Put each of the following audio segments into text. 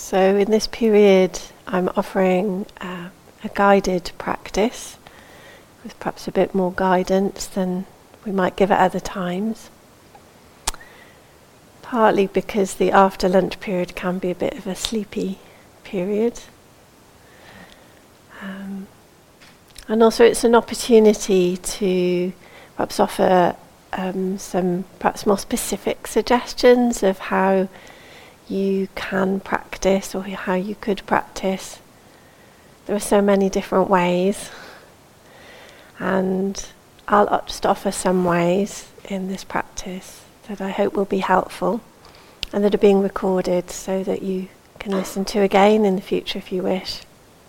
So in this period I'm offering a guided practice with perhaps a bit more guidance than we might give at other times. Partly because the after lunch period can be a bit of a sleepy period. And also it's an opportunity to perhaps offer some perhaps more specific suggestions of how you can practice or how you could practice. There are so many different ways, and I'll just offer some ways in this practice that I hope will be helpful and that are being recorded so that you can listen to again in the future if you wish.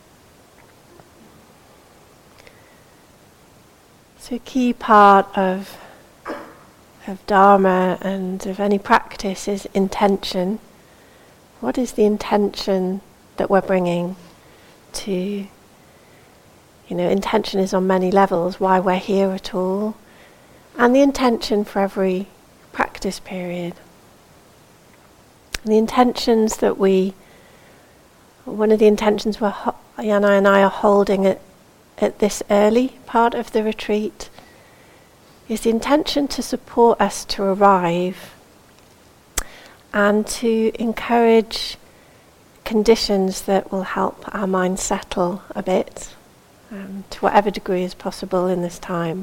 So a key part of Dharma and of any practice is intention. What is the intention that we're bringing to, intention is on many levels, why we're here at all, and the intention for every practice period. And the intentions that one of the intentions Yana and I are holding at this early part of the retreat is the intention to support us to arrive and to encourage conditions that will help our mind settle a bit, to whatever degree is possible in this time.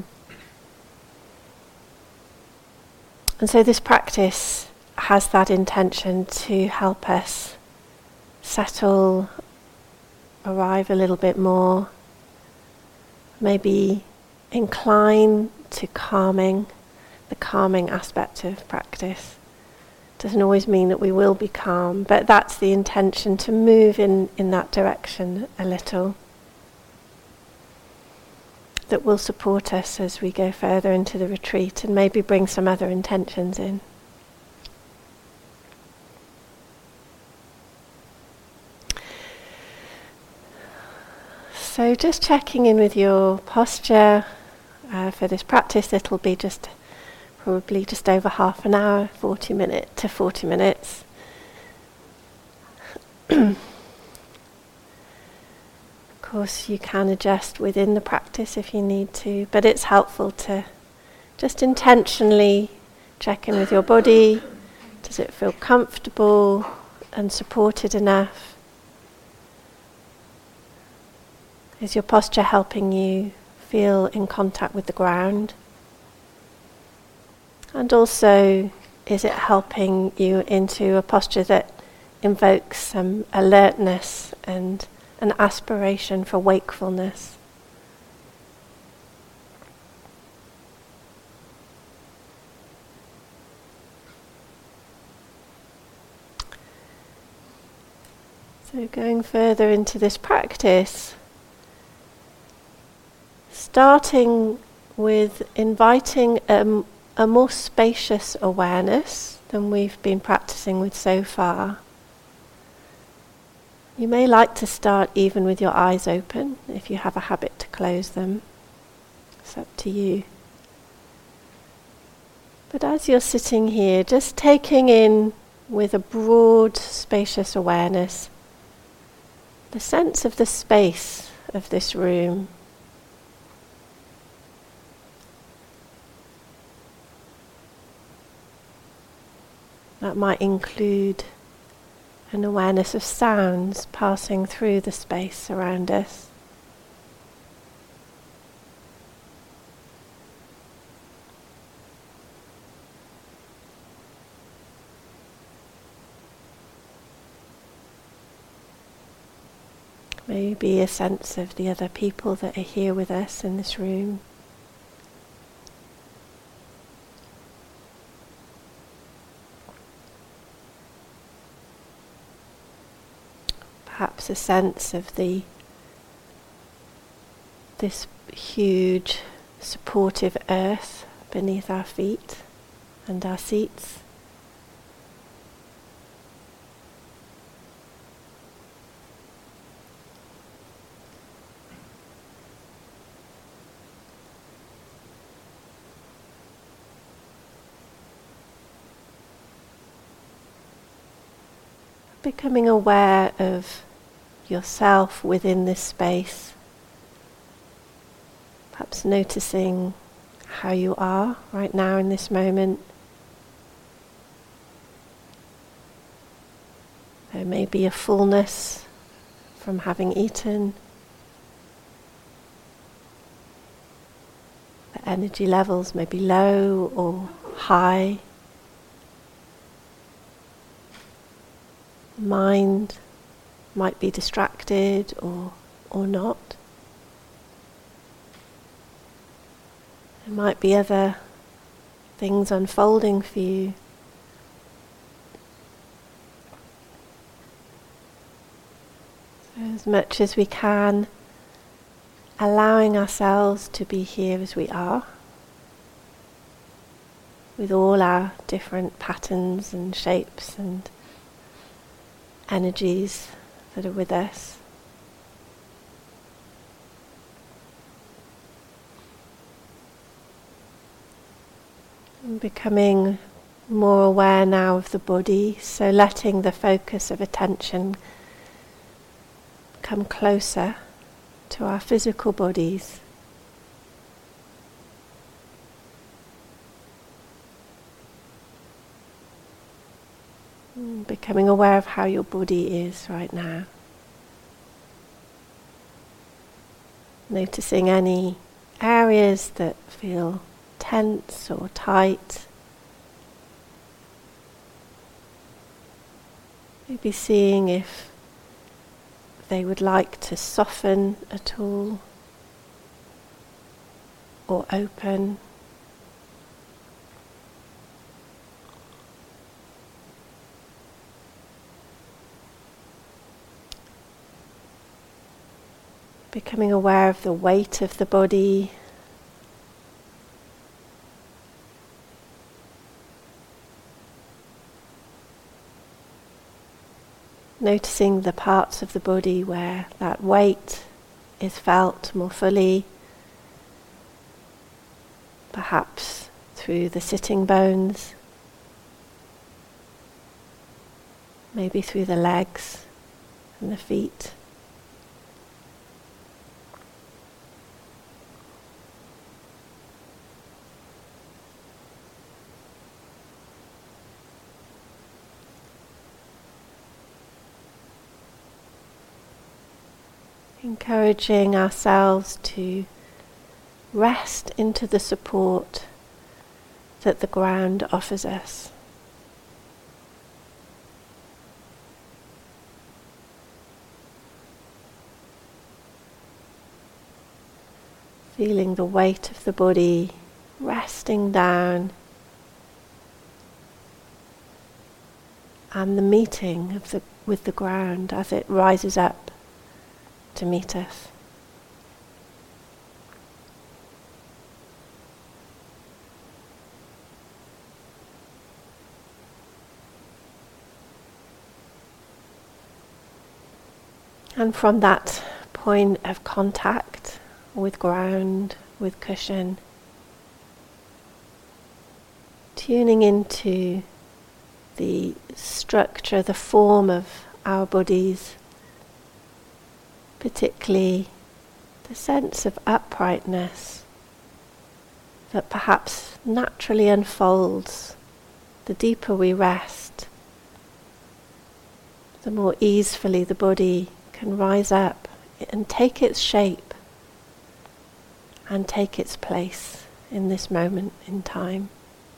And so this practice has that intention to help us settle, arrive a little bit more, maybe incline to calming, the calming aspect of practice. Doesn't always mean that we will be calm, but that's the intention, to move in that direction a little. That will support us as we go further into the retreat and maybe bring some other intentions in. So just checking in with your posture for this practice. It'll be probably just over half an hour, 40 minutes. Of course, you can adjust within the practice if you need to, but it's helpful to just intentionally check in with your body. Does it feel comfortable and supported enough? Is your posture helping you feel in contact with the ground? And also, is it helping you into a posture that invokes some alertness and an aspiration for wakefulness? So going further into this practice, starting with inviting a more spacious awareness than we've been practicing with so far. You may like to start even with your eyes open if you have a habit to close them. It's up to you. But as you're sitting here, just taking in with a broad, spacious awareness the sense of the space of this room. That might include an awareness of sounds passing through the space around us. Maybe a sense of the other people that are here with us in this room. Perhaps a sense of this huge supportive earth beneath our feet and our seats. becoming aware of yourself within this space. Perhaps noticing how you are right now in this moment. There may be a fullness from having eaten. The energy levels may be low or high. Mind might be distracted or not. There might be other things unfolding for you. So as much as we can, allowing ourselves to be here as we are, with all our different patterns and shapes and energies that are with us. And becoming more aware now of the body, so letting the focus of attention come closer to our physical bodies. Becoming aware of how your body is right now. Noticing any areas that feel tense or tight. Maybe seeing if they would like to soften at all or open. Becoming aware of the weight of the body. Noticing the parts of the body where that weight is felt more fully, perhaps through the sitting bones, maybe through the legs and the feet. Encouraging ourselves to rest into the support that the ground offers us. Feeling the weight of the body resting down and the meeting with the ground as it rises up to meet us. And from that point of contact with ground, with cushion, tuning into the structure, the form of our bodies, particularly the sense of uprightness that perhaps naturally unfolds the deeper we rest, the more easily the body can rise up and take its shape and take its place in this moment in time.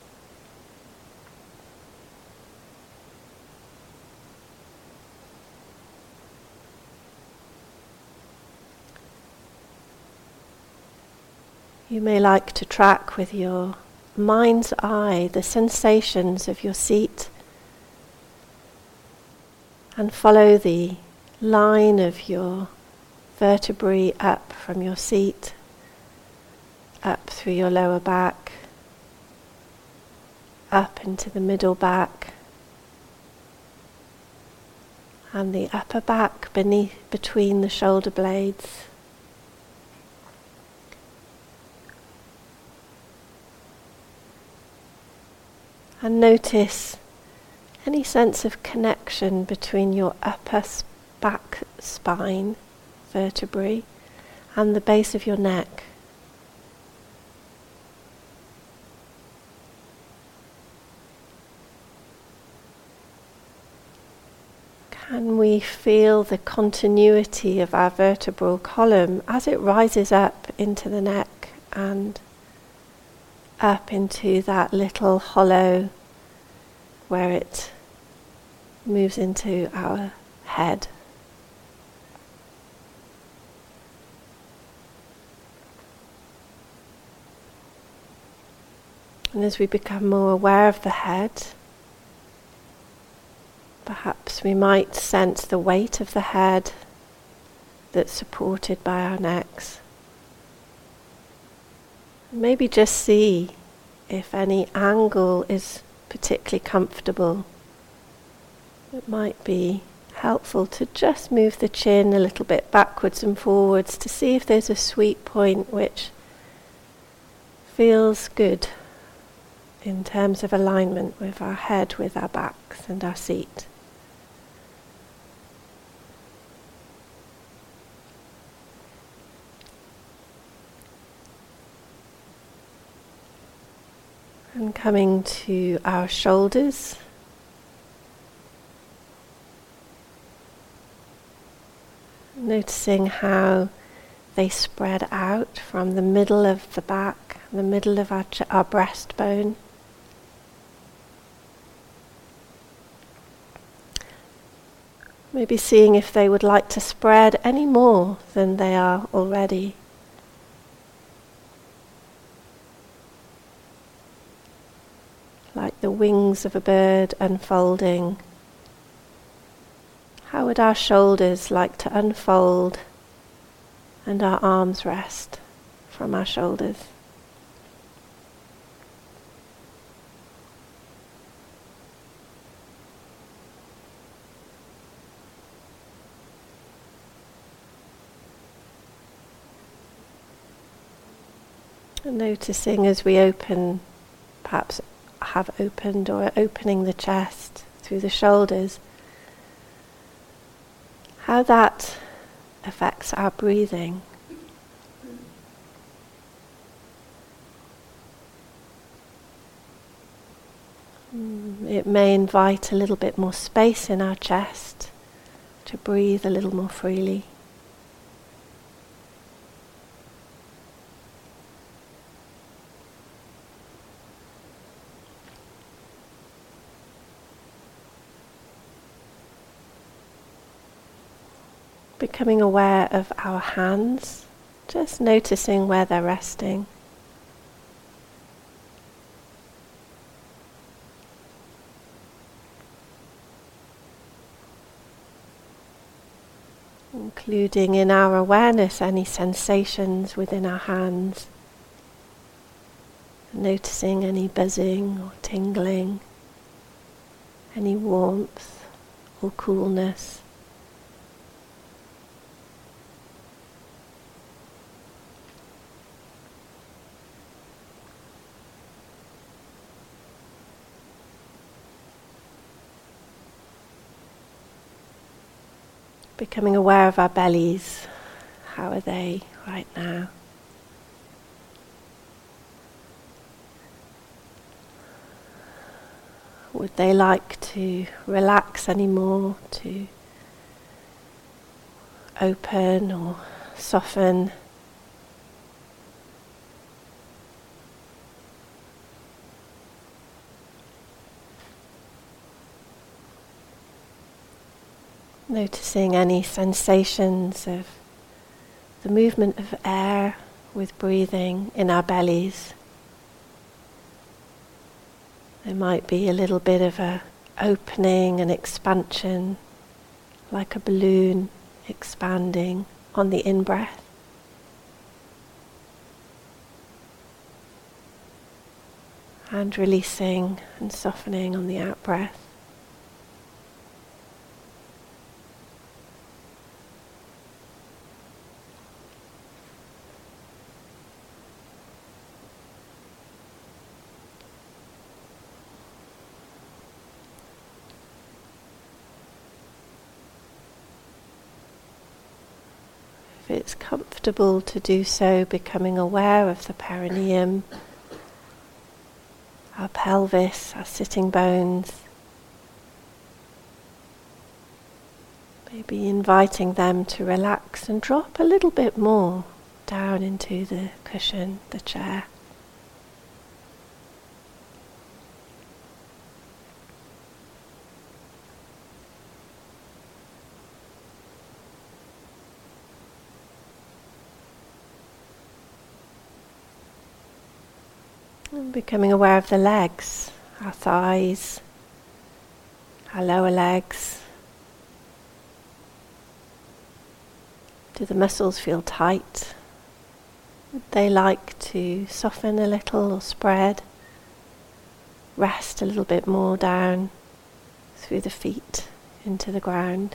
You may like to track with your mind's eye the sensations of your seat and follow the line of your vertebrae up from your seat, up through your lower back, up into the middle back, and the upper back between the shoulder blades. And notice Any sense of connection between your upper back spine vertebrae and the base of your neck? Can we feel the continuity of our vertebral column as it rises up into the neck and up into that little hollow where it moves into our head? And as we become more aware of the head, perhaps we might sense the weight of the head that's supported by our necks. Maybe just see if any angle is particularly comfortable. It might be helpful to just move the chin a little bit backwards and forwards to see if there's a sweet point which feels good in terms of alignment with our head, with our backs and our seat. And coming to our shoulders, noticing how they spread out from the middle of the back, the middle of our breastbone. Maybe seeing if they would like to spread any more than they are already. Like the wings of a bird unfolding. How would our shoulders like to unfold and our arms rest from our shoulders? And noticing as we open, perhaps have opened or are opening the chest through the shoulders, how that affects our breathing. It may invite a little bit more space in our chest to breathe a little more freely. Becoming aware of our hands, just noticing where they're resting. Including in our awareness any sensations within our hands. Noticing any buzzing or tingling, any warmth or coolness. Becoming aware of our bellies. How are they right now? Would they like to relax any more, to open or soften? Noticing any sensations of the movement of air with breathing in our bellies. There might be a little bit of a opening and expansion, like a balloon expanding on the in-breath. And releasing and softening on the out-breath. If it's comfortable to do so, becoming aware of the perineum, our pelvis, our sitting bones, maybe inviting them to relax and drop a little bit more down into the cushion, the chair. And becoming aware of the legs, our thighs, our lower legs. Do the muscles feel tight? Would they like to soften a little or spread? Rest a little bit more down through the feet into the ground.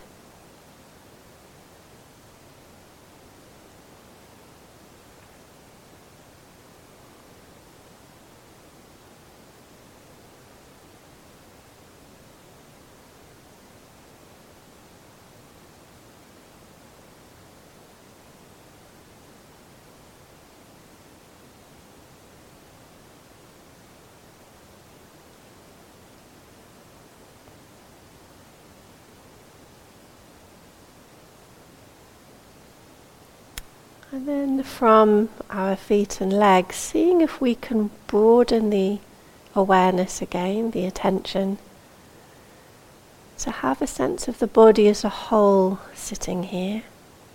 And then from our feet and legs, seeing if we can broaden the awareness again, the attention, to have a sense of the body as a whole sitting here.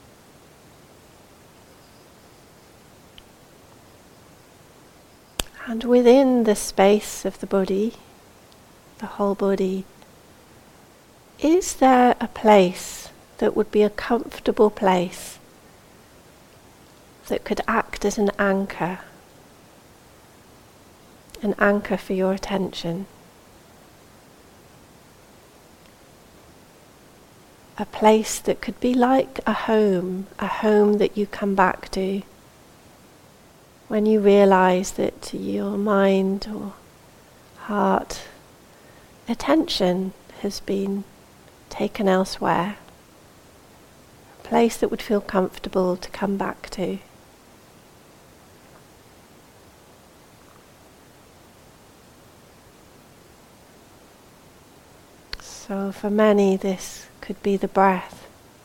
And within the space of the body, the whole body, is there a place that would be a comfortable place that could act as an anchor for your attention? A place that could be like a home that you come back to when you realize that your mind or heart attention has been taken elsewhere. A place that would feel comfortable to come back to. So for many this could be the breath.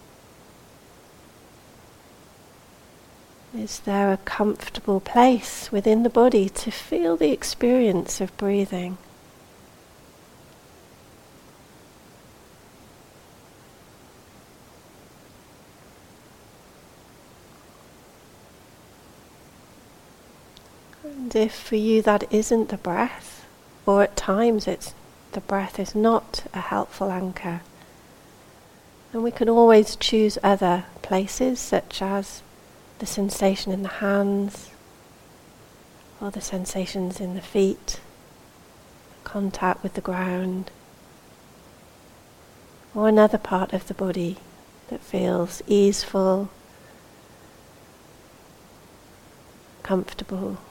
Is there a comfortable place within the body to feel the experience of breathing? And if for you that isn't the breath, or at times the breath is not a helpful anchor, then we can always choose other places, such as the sensation in the hands, or the sensations in the feet, contact with the ground, or another part of the body that feels easeful, comfortable.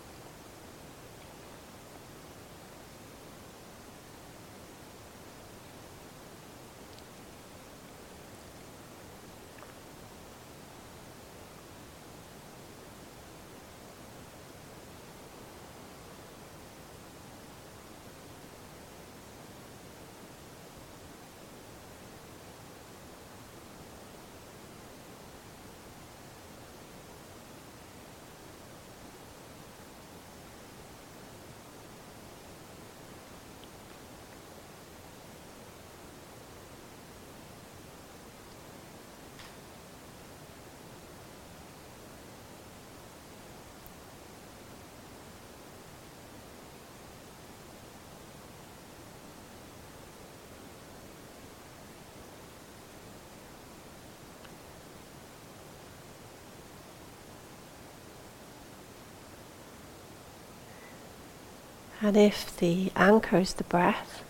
And if the anchor is the breath,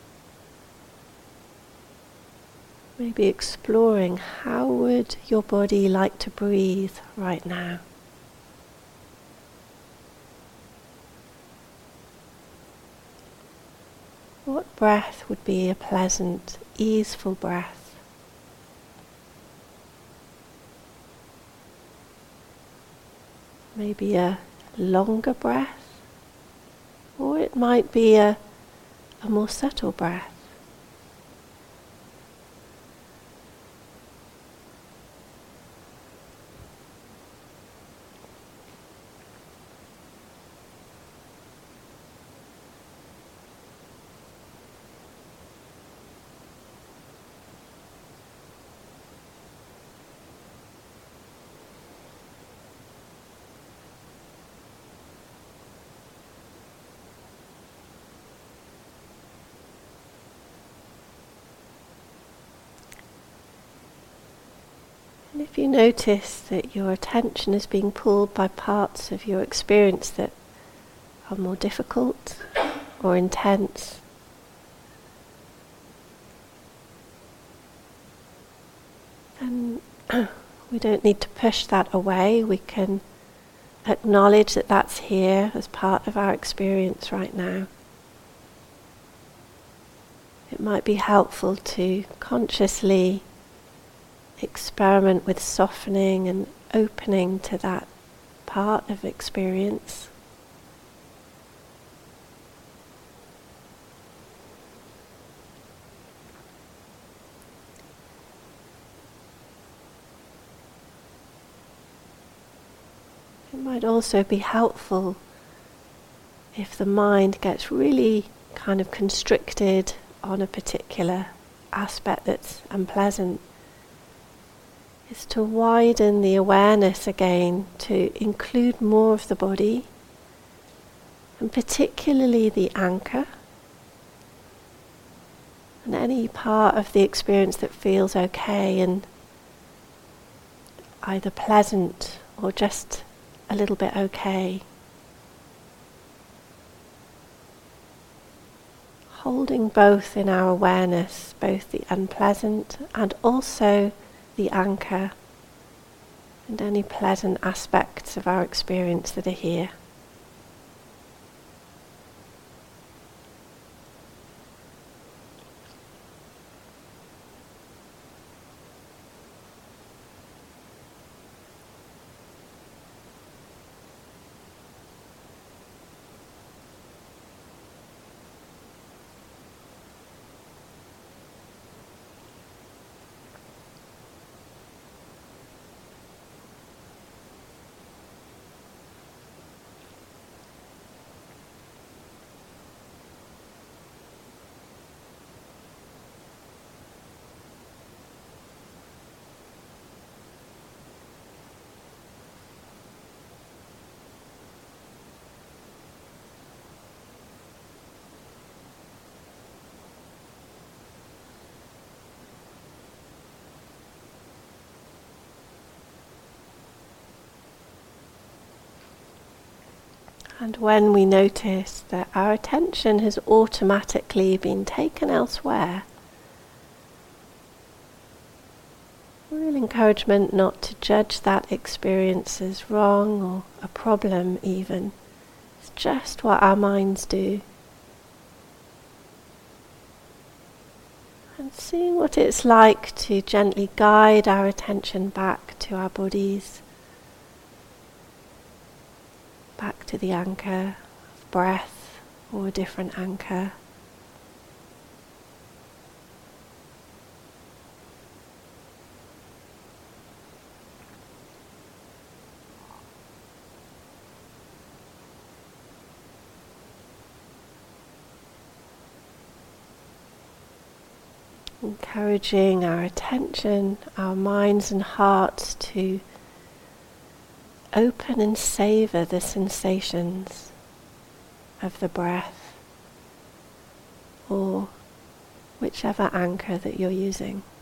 maybe exploring how would your body like to breathe right now. What breath would be a pleasant, easeful breath? maybe a longer breath, or it might be a more subtle breath. And if you notice that your attention is being pulled by parts of your experience that are more difficult or intense, then we don't need to push that away. We can acknowledge that that's here as part of our experience right now. It might be helpful to consciously experiment with softening and opening to that part of experience. It might also be helpful if the mind gets really kind of constricted on a particular aspect that's unpleasant, is to widen the awareness again to include more of the body, and particularly the anchor, and any part of the experience that feels okay and either pleasant or just a little bit okay. Holding both in our awareness, both the unpleasant and also the anchor, and any pleasant aspects of our experience that are here. And when we notice that our attention has automatically been taken elsewhere, real encouragement not to judge that experience as wrong or a problem even. It's just what our minds do. And seeing what it's like to gently guide our attention back to our bodies, back to the anchor of breath or a different anchor. Encouraging our attention, our minds and hearts to open and savour the sensations of the breath or whichever anchor that you're using.